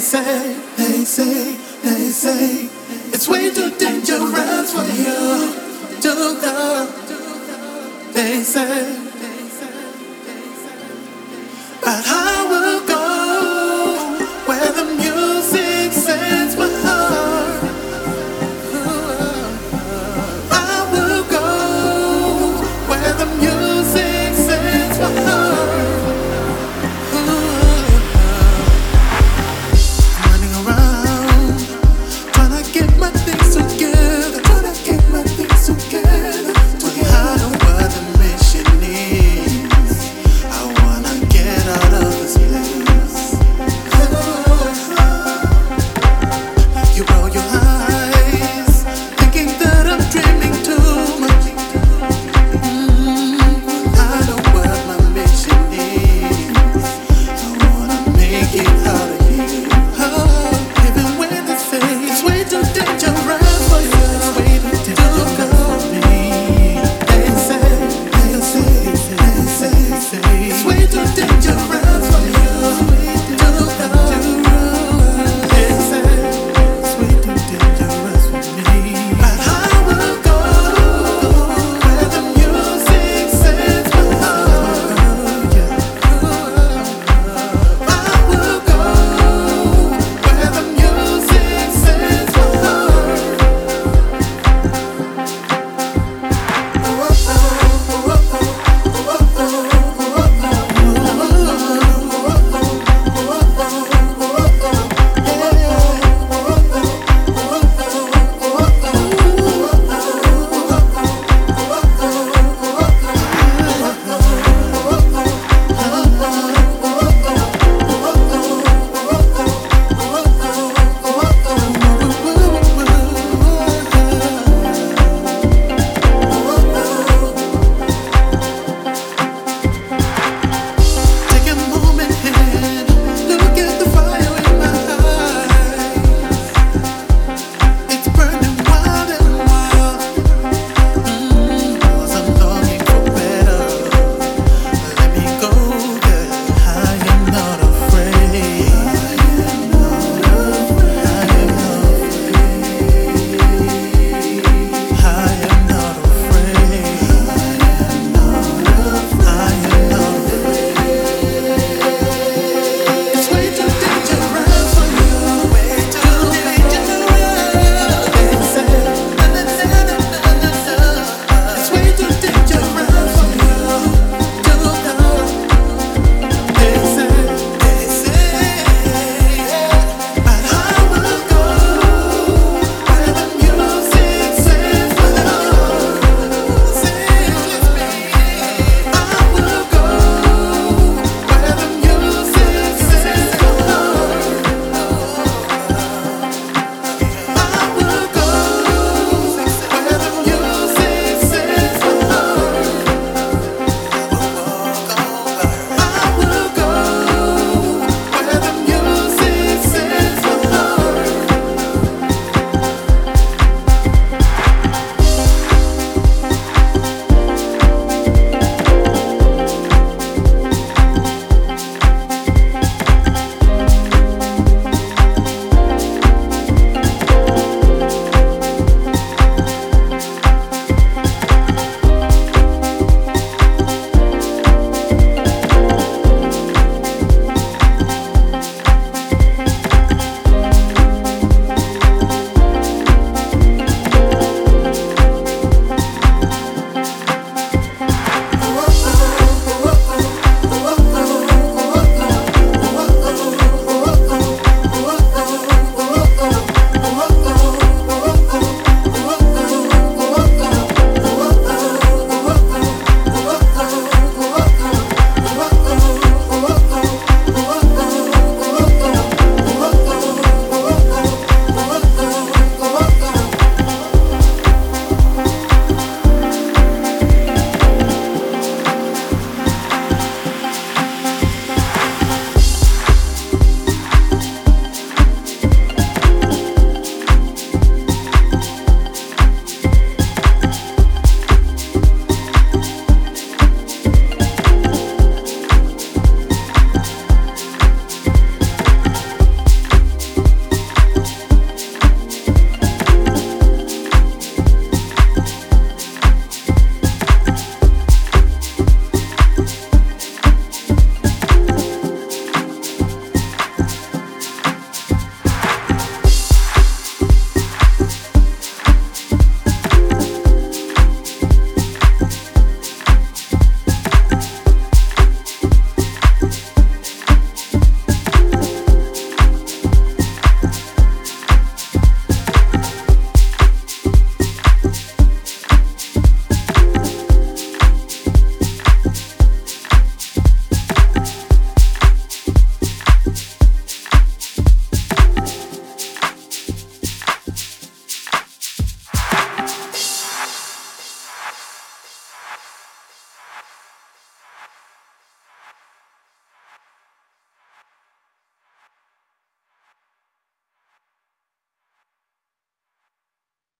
they say it's way too dangerous for you to go. They say, but I will go where the music sets my heart. I will go where the music sets my heart. Running around, trying to get my things together, to hide what the mission is. I wanna get out of this place. You roll your eyes, thinking that I'm dreaming too much. I know what my mission is. I wanna make it out of here. Oh, even when they say it's way too dangerous.